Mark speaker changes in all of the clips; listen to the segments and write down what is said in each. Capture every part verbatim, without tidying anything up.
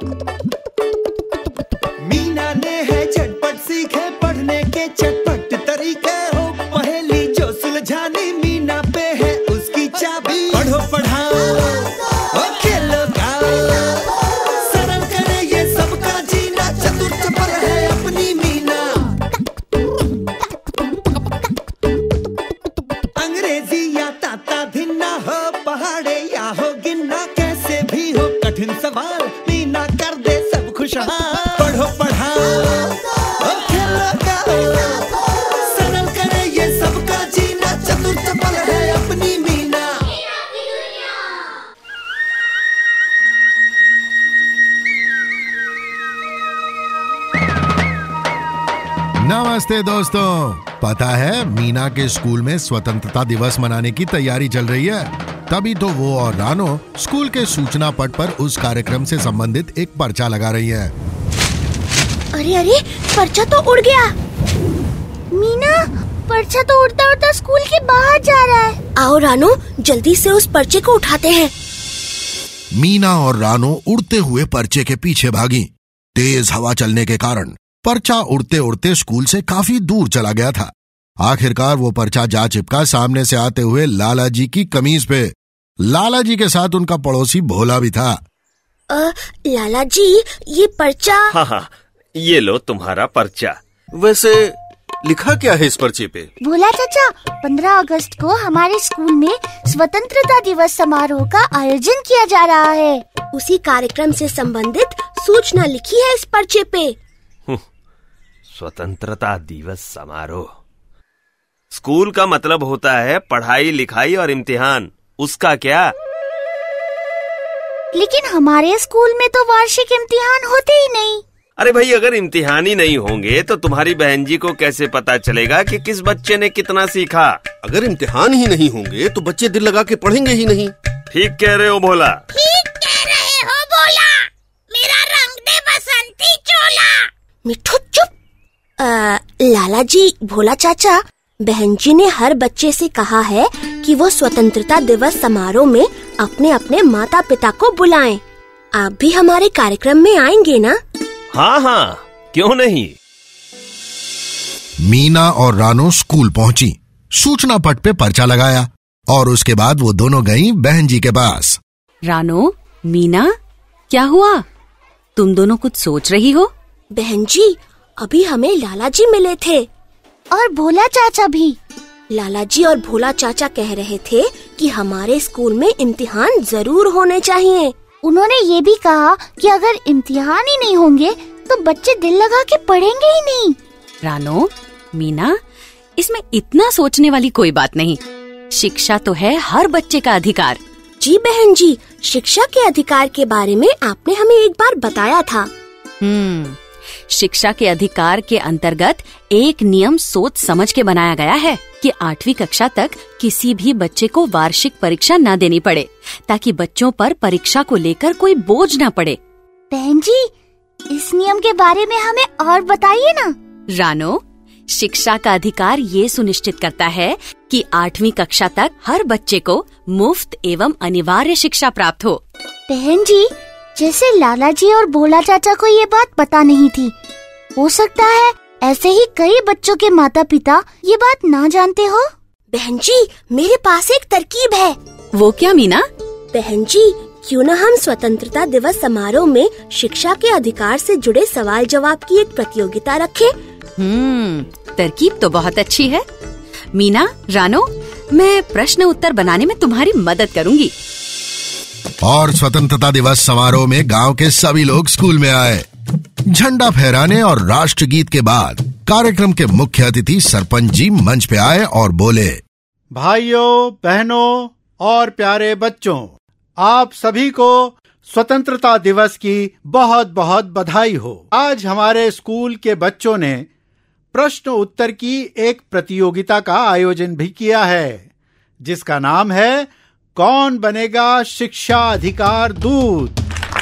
Speaker 1: मीना ने है झटपट सीखे पढ़ने के चटपट तरीके, हो पहेली जो सुलझानी मीना पे है उसकी चाबी। पढ़ो पढ़ाओ और खेलो गाओ, सरल करे ये सबका जीना, चतुर चपल है अपनी मीना। अंग्रेजी या ताता धिन्ना हो, पहाड़े या हो गिनना, कैसे भी हो कठिन सवाल मीना कर दे सब खुशहाल। पढ़ो पढ़ाओ और खेलो गाओ, सरल करे ये सबका जीना, चतुर चपल है अपनी मीना।
Speaker 2: नमस्ते दोस्तों, पता है मीना के स्कूल में स्वतंत्रता दिवस मनाने की तैयारी चल रही है। तभी तो वो और रानो स्कूल के सूचना पट पर उस कार्यक्रम से संबंधित एक पर्चा लगा रही है।
Speaker 3: अरे अरे, पर्चा तो उड़ गया। मीना, पर्चा तो उड़ता उड़ता स्कूल के बाहर जा रहा है। आओ रानो, जल्दी से उस पर्चे को उठाते हैं।
Speaker 2: मीना और रानो उड़ते हुए पर्चे के पीछे भागी। तेज हवा चलने के कारण पर्चा उड़ते उड़ते स्कूल से काफी दूर चला गया था। आखिरकार वो पर्चा जा चिपका सामने से आते हुए लाला जी की कमीज पे। लाला जी के साथ उनका पड़ोसी भोला भी था।
Speaker 3: आ, लाला जी, ये पर्चा।
Speaker 4: हाँ हाँ, ये लो तुम्हारा पर्चा। वैसे लिखा क्या है इस पर्चे पे?
Speaker 5: भोला चाचा, पंद्रह अगस्त को हमारे स्कूल में स्वतंत्रता दिवस समारोह का आयोजन किया जा रहा है।
Speaker 3: उसी कार्यक्रम से संबंधित सूचना लिखी है इस पर्चे पे।
Speaker 4: स्वतंत्रता दिवस समारोह। स्कूल का मतलब होता है पढ़ाई लिखाई और इम्तिहान। उसका क्या?
Speaker 5: लेकिन हमारे स्कूल में तो वार्षिक इम्तिहान होते ही नहीं।
Speaker 4: अरे भाई, अगर इम्तिहान ही नहीं होंगे तो तुम्हारी बहन जी को कैसे पता चलेगा कि किस बच्चे ने कितना सीखा?
Speaker 6: अगर इम्तिहान ही नहीं होंगे तो बच्चे दिल लगा के पढ़ेंगे ही नहीं।
Speaker 4: ठीक कह रहे हो भोला।
Speaker 7: ठीक कह रहे हो भोला। मेरा रंग दे बसंती चोला।
Speaker 3: मिठू चुप। आ, लाला जी, भोला चाचा, बहन जी ने हर बच्चे से कहा है कि वो स्वतंत्रता दिवस समारोह में अपने अपने माता पिता को बुलाएं। आप भी हमारे कार्यक्रम में आएंगे ना?
Speaker 4: हाँ हाँ, क्यों नहीं।
Speaker 2: मीना और रानो स्कूल पहुंची, सूचना पट पे पर्चा लगाया और उसके बाद वो दोनों गईं बहन जी के पास।
Speaker 8: रानो, मीना, क्या हुआ? तुम दोनों कुछ सोच रही हो?
Speaker 3: बहन जी, अभी हमें लाला जी मिले थे
Speaker 5: और भोला चाचा भी।
Speaker 3: लाला जी और भोला चाचा कह रहे थे कि हमारे स्कूल में इम्तिहान जरूर होने चाहिए।
Speaker 5: उन्होंने ये भी कहा कि अगर इम्तिहान ही नहीं होंगे तो बच्चे दिल लगा के पढ़ेंगे ही नहीं।
Speaker 8: रानो, मीना, इसमें इतना सोचने वाली कोई बात नहीं। शिक्षा तो है हर बच्चे का अधिकार।
Speaker 3: जी बहन जी, शिक्षा के अधिकार के बारे में आपने हमें एक बार बताया था।
Speaker 8: हम्म शिक्षा के अधिकार के अंतर्गत एक नियम सोच समझ के बनाया गया है कि आठवीं कक्षा तक किसी भी बच्चे को वार्षिक परीक्षा न देनी पड़े, ताकि बच्चों पर परीक्षा को लेकर कोई बोझ न पड़े।
Speaker 5: बहन जी, इस नियम के बारे में हमें और बताइए ना।
Speaker 8: रानो, शिक्षा का अधिकार ये सुनिश्चित करता है कि आठवीं कक्षा तक हर बच्चे को मुफ्त एवं अनिवार्य शिक्षा प्राप्त हो।
Speaker 5: बहन जी, जैसे लाला जी और भोला चाचा को ये बात पता नहीं थी, हो सकता है ऐसे ही कई बच्चों के माता पिता ये बात ना जानते हो।
Speaker 3: बहन जी, मेरे पास एक तरकीब है।
Speaker 8: वो क्या मीना?
Speaker 3: बहन जी, क्यों न हम स्वतंत्रता दिवस समारोह में शिक्षा के अधिकार से जुड़े सवाल जवाब की एक प्रतियोगिता रखें?
Speaker 8: हम्म तरकीब तो बहुत अच्छी है। मीना, रानो, मैं प्रश्न उत्तर बनाने में तुम्हारी मदद करूंगी।
Speaker 2: और स्वतंत्रता दिवस समारोह में गांव के सभी लोग स्कूल में आए। झंडा फहराने और राष्ट्रगीत के बाद कार्यक्रम के मुख्य अतिथि सरपंच जी मंच पे आए और बोले,
Speaker 9: भाइयों, बहनों और प्यारे बच्चों, आप सभी को स्वतंत्रता दिवस की बहुत बहुत बधाई हो। आज हमारे स्कूल के बच्चों ने प्रश्न उत्तर की एक प्रतियोगिता का आयोजन भी किया है, जिसका नाम है कौन बनेगा शिक्षा अधिकार दूत।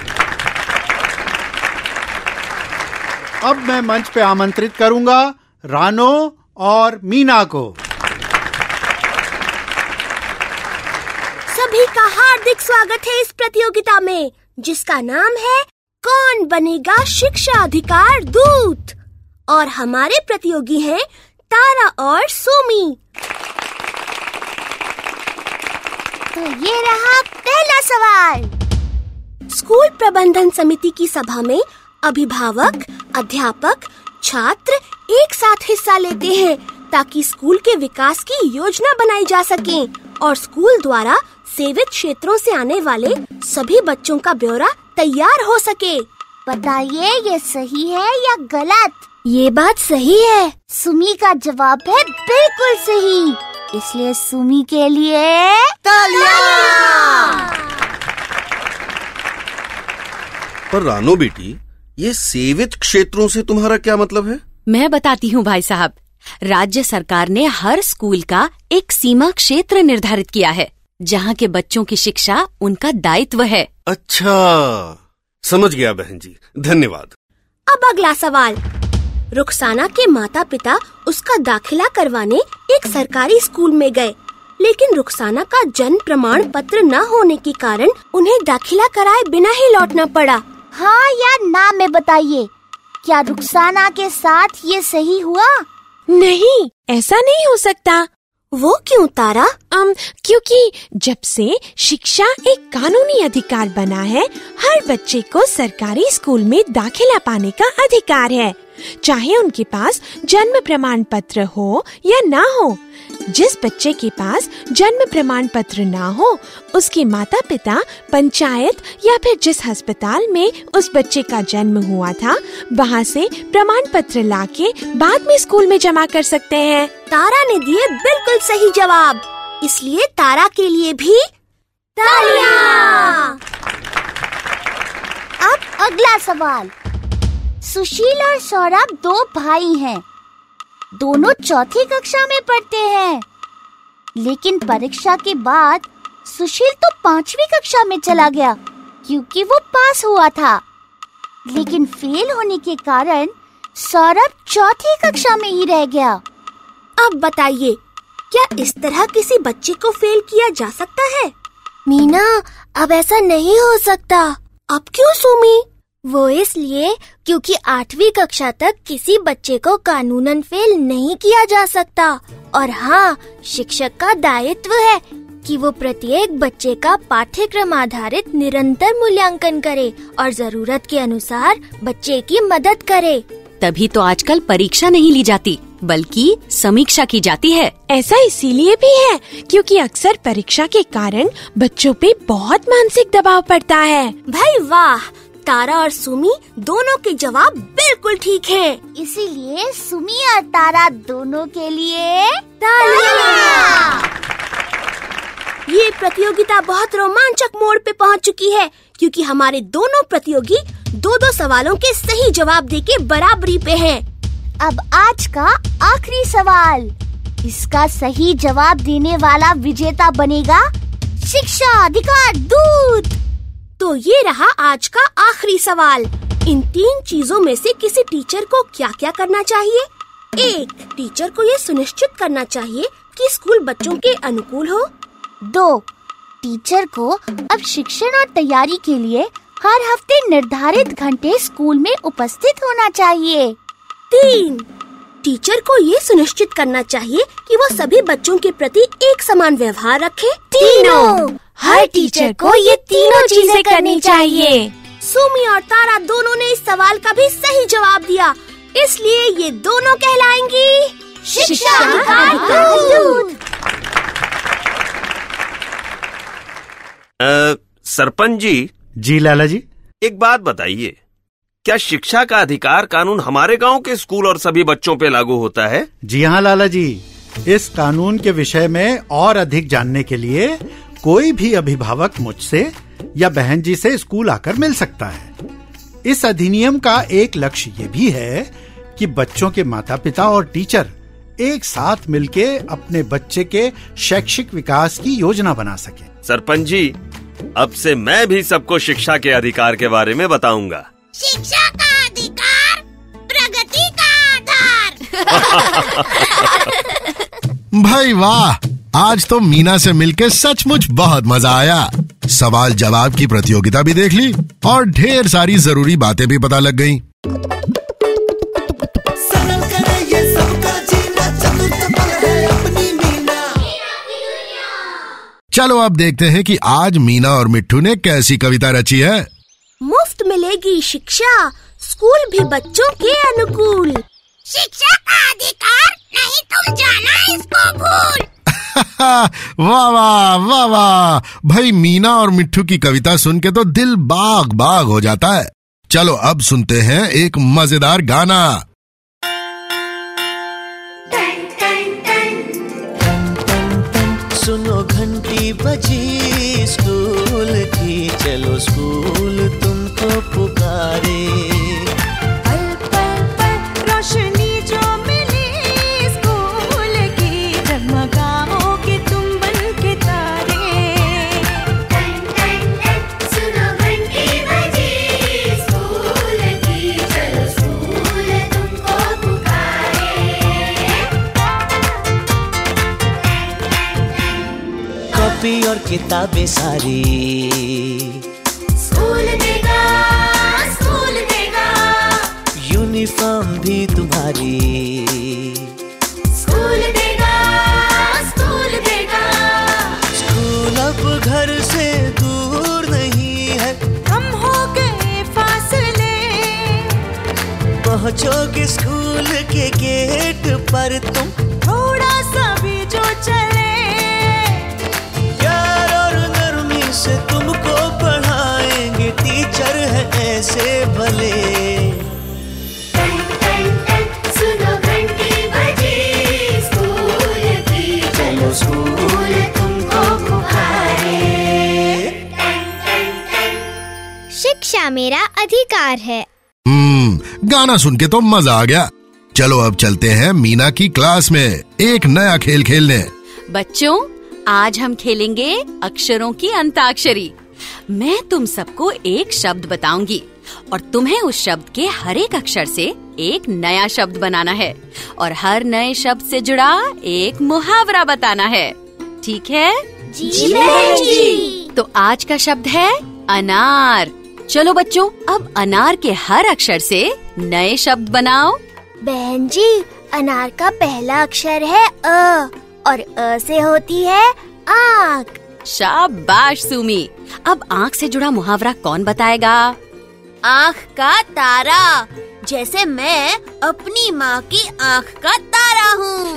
Speaker 9: अब मैं मंच पे आमंत्रित करूंगा रानो और मीना को।
Speaker 3: सभी का हार्दिक स्वागत है इस प्रतियोगिता में, जिसका नाम है कौन बनेगा शिक्षा अधिकार दूत। और हमारे प्रतियोगी हैं तारा और सुमी।
Speaker 5: तो ये रहा पहला सवाल।
Speaker 3: स्कूल प्रबंधन समिति की सभा में अभिभावक, अध्यापक, छात्र एक साथ हिस्सा लेते हैं ताकि स्कूल के विकास की योजना बनाई जा सके और स्कूल द्वारा सेवित क्षेत्रों से आने वाले सभी बच्चों का ब्यौरा तैयार हो सके।
Speaker 5: बताइए ये सही है या गलत?
Speaker 3: ये बात सही है।
Speaker 5: सुमी का जवाब है बिल्कुल सही, इसलिए सुमी के लिए तालियां।
Speaker 6: पर रानो बेटी, ये सेवित क्षेत्रों से तुम्हारा क्या मतलब है?
Speaker 8: मैं बताती हूँ भाई साहब। राज्य सरकार ने हर स्कूल का एक सीमा क्षेत्र निर्धारित किया है जहाँ के बच्चों की शिक्षा उनका दायित्व है।
Speaker 6: अच्छा, समझ गया बहन जी, धन्यवाद।
Speaker 3: अब अगला सवाल। रुखसाना के माता पिता उसका दाखिला करवाने एक सरकारी स्कूल में गए, लेकिन रुखसाना का जन्म प्रमाण पत्र न होने के कारण उन्हें दाखिला कराए बिना ही लौटना पड़ा।
Speaker 5: हाँ या ना में बताइए, क्या रुखसाना के साथ ये सही हुआ?
Speaker 10: नहीं, ऐसा नहीं हो सकता।
Speaker 3: वो क्यों तारा?
Speaker 10: um, क्योंकि जब से शिक्षा एक कानूनी अधिकार बना है, हर बच्चे को सरकारी स्कूल में दाखिला पाने का अधिकार है, चाहे उनके पास जन्म प्रमाण पत्र हो या ना हो। जिस बच्चे के पास जन्म प्रमाण पत्र ना हो, उसके माता पिता पंचायत या फिर जिस अस्पताल में उस बच्चे का जन्म हुआ था, वहाँ से प्रमाण पत्र लाके बाद में स्कूल में जमा कर सकते हैं।
Speaker 3: तारा ने दिए बिल्कुल सही जवाब, इसलिए तारा के लिए भी तालियां।
Speaker 5: अब अगला सवाल। सुशील और सौरभ दो भाई हैं। दोनों चौथी कक्षा में पढ़ते हैं, लेकिन परीक्षा के बाद सुशील तो पांचवी कक्षा में चला गया क्योंकि वो पास हुआ था, लेकिन फेल होने के कारण सौरभ चौथी कक्षा में ही रह गया।
Speaker 3: अब बताइए, क्या इस तरह किसी बच्चे को फेल किया जा सकता है? मीना, अब ऐसा नहीं हो सकता। अब क्यों सुमी?
Speaker 5: वो इसलिए क्योंकि आठवीं कक्षा तक किसी बच्चे को कानूनन फेल नहीं किया जा सकता, और हाँ, शिक्षक का दायित्व है कि वो प्रत्येक बच्चे का पाठ्यक्रम आधारित निरंतर मूल्यांकन करे और जरूरत के अनुसार बच्चे की मदद करे।
Speaker 8: तभी तो आजकल परीक्षा नहीं ली जाती, बल्कि समीक्षा की जाती है।
Speaker 10: ऐसा इसीलिए भी है क्योंकि अक्सर परीक्षा के कारण बच्चों पे बहुत मानसिक दबाव पड़ता है।
Speaker 3: भाई वाह, तारा और सुमी दोनों के जवाब बिल्कुल ठीक हैं।
Speaker 5: इसीलिए सुमी और तारा दोनों के लिए तालियां।
Speaker 3: ये प्रतियोगिता बहुत रोमांचक मोड़ पे पहुंच चुकी है क्योंकि हमारे दोनों प्रतियोगी दो दो सवालों के सही जवाब देके बराबरी पे हैं।
Speaker 5: अब आज का आखिरी सवाल। इसका सही जवाब देने वाला विजेता बनेगा शिक्षा अधिकार दूत।
Speaker 3: तो ये रहा आज का आखिरी सवाल। इन तीन चीजों में से किसी टीचर को क्या क्या करना चाहिए? एक, टीचर को ये सुनिश्चित करना चाहिए कि स्कूल बच्चों के अनुकूल हो।
Speaker 5: दो, टीचर को अब शिक्षण और तैयारी के लिए हर हफ्ते निर्धारित घंटे स्कूल में उपस्थित होना चाहिए।
Speaker 3: तीन, टीचर को ये सुनिश्चित करना चाहिए कि वो सभी बच्चों के प्रति एक समान व्यवहार रखे।
Speaker 10: तीनों, हर टीचर को ये तीनों चीजें करनी चाहिए।
Speaker 3: सुमी और तारा दोनों ने इस सवाल का भी सही जवाब दिया, इसलिए ये दोनों कहलाएंगी
Speaker 5: शिक्षा अधिकार दूत।
Speaker 4: सरपंच जी।
Speaker 9: जी लाला जी।
Speaker 4: एक बात बताइए, क्या शिक्षा का अधिकार कानून हमारे गांव के स्कूल और सभी बच्चों पे लागू होता है?
Speaker 9: जी हाँ लाला जी, इस कानून के विषय में और अधिक जानने के लिए कोई भी अभिभावक मुझसे या बहन जी से स्कूल आकर मिल सकता है। इस अधिनियम का एक लक्ष्य ये भी है कि बच्चों के माता पिता और टीचर एक साथ मिलके अपने बच्चे के शैक्षिक विकास की योजना बना सके।
Speaker 4: सरपंच जी, अब से मैं भी सबको शिक्षा के अधिकार के बारे में बताऊंगा।
Speaker 7: शिक्षा का अधिकार, प्रगति का आधार।
Speaker 2: भाई वाह, आज तो मीना से मिलके सचमुच बहुत मजा आया। सवाल जवाब की प्रतियोगिता भी देख ली और ढेर सारी जरूरी बातें भी पता लग गईं।
Speaker 1: सरल करे ये सबका जीना, चतुर चपल है अपनी मीना।
Speaker 2: चलो अब देखते हैं कि आज मीना और मिट्ठू ने कैसी कविता रची है।
Speaker 3: मुफ्त मिलेगी शिक्षा, स्कूल भी बच्चों के अनुकूल।
Speaker 7: शिक्षा का अधिकार नहीं तुम जाना इसको भूल।
Speaker 2: वाह वाह वाह वाह भाई, मीना और मिट्ठू की कविता सुन के तो दिल बाग बाग हो जाता है। चलो अब सुनते हैं एक मजेदार गाना।
Speaker 1: सुनो घंटी बजी स्कूल की, चलो स्कूल तुमको पुकारे।
Speaker 10: पल पल पल रोशनी जो मिली स्कूल की, जगमगाओगे तुम बन के तारे।
Speaker 7: टन टन टन सुनो घंटी बजी स्कूल की, चलो स्कूल तुमको पुकारे।
Speaker 1: कॉपी और किताबें सारी
Speaker 7: स्कूल देगा स्कूल देगा,
Speaker 1: यूनिफॉर्म भी तुम्हारी
Speaker 7: स्कूल देगा स्कूल देगा।
Speaker 1: स्कूल अब घर से दूर नहीं है,
Speaker 10: कम हो गए फासले,
Speaker 1: पहुंचोगे स्कूल के गेट पर तुम।
Speaker 10: थोड़ा सा भी जो चले,
Speaker 1: प्यार और नरमी से तुमको पढ़ाएंगे, टीचर है ऐसे भले।
Speaker 7: टन टन टन सुनो घंटी बजी स्कूल की, चलो स्कूल तुमको पुकारे। टन टन टन
Speaker 5: शिक्षा मेरा अधिकार है।
Speaker 2: हम्म गाना सुन के तो मजा आ गया। चलो अब चलते हैं मीना की क्लास में एक नया खेल खेलने।
Speaker 8: बच्चों, आज हम खेलेंगे अक्षरों की अंताक्षरी। मैं तुम सबको एक शब्द बताऊंगी और तुम्हें उस शब्द के हर एक अक्षर से एक नया शब्द बनाना है और हर नए शब्द से जुड़ा एक मुहावरा बताना है। ठीक है?
Speaker 5: जी बहन जी।
Speaker 8: तो आज का शब्द है अनार। चलो बच्चों, अब अनार के हर अक्षर से नए शब्द बनाओ।
Speaker 5: बहन जी, अनार का पहला अक्षर है अ और अ से होती है आँख।
Speaker 8: शाबाश सुमी। अब आँख से जुड़ा मुहावरा कौन बताएगा?
Speaker 3: आँख का तारा, जैसे मैं अपनी माँ की आँख का तारा हूँ।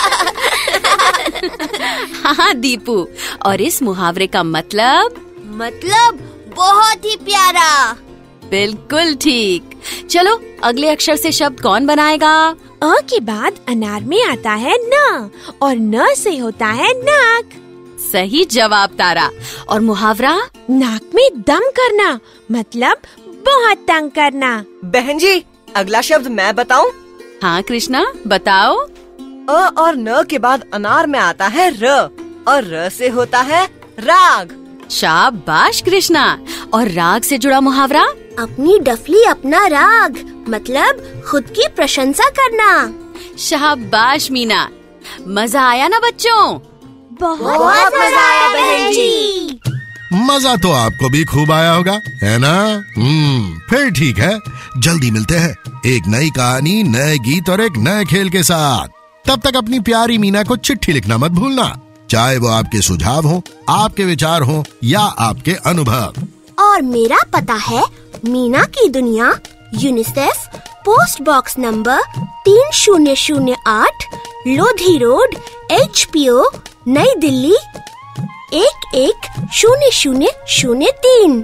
Speaker 8: हाँ दीपू, और इस मुहावरे का मतलब?
Speaker 3: मतलब बहुत ही प्यारा।
Speaker 8: बिल्कुल ठीक। चलो अगले अक्षर से शब्द कौन बनाएगा?
Speaker 10: अ के बाद अनार में आता है न और न से होता है नाक।
Speaker 8: सही जवाब तारा। और मुहावरा?
Speaker 10: नाक में दम करना, मतलब बहुत तंग करना।
Speaker 11: बहन जी, अगला शब्द मैं बताऊं?
Speaker 8: हाँ कृष्णा, बताओ।
Speaker 11: अ और न के बाद अनार में आता है र और र से होता है राग।
Speaker 8: शाबाश कृष्णा। और राग से जुड़ा मुहावरा?
Speaker 3: अपनी डफली अपना राग, मतलब खुद की प्रशंसा करना।
Speaker 8: शाबाश मीना। मजा आया ना बच्चों?
Speaker 3: बहुत मजा आया बहन जी।
Speaker 2: मजा तो आपको भी खूब आया होगा, है ना? हम्म फिर ठीक है, जल्दी मिलते हैं एक नई कहानी, नए गीत और एक नए खेल के साथ। तब तक अपनी प्यारी मीना को चिट्ठी लिखना मत भूलना, चाहे वो आपके सुझाव हो, आपके विचार हो या आपके अनुभव।
Speaker 3: और मेरा पता है मीना की दुनिया, यूनिसेफ, पोस्ट बॉक्स नंबर तीन शून्य शून्य आठ, Lodhi road, H P O, Nai Delhi एक एक शून्य शून्य शून्य तीन।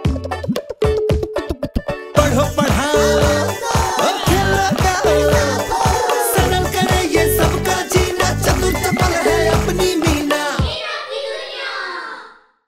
Speaker 1: पढ़ो पढ़ाओ और खेलो गाओ,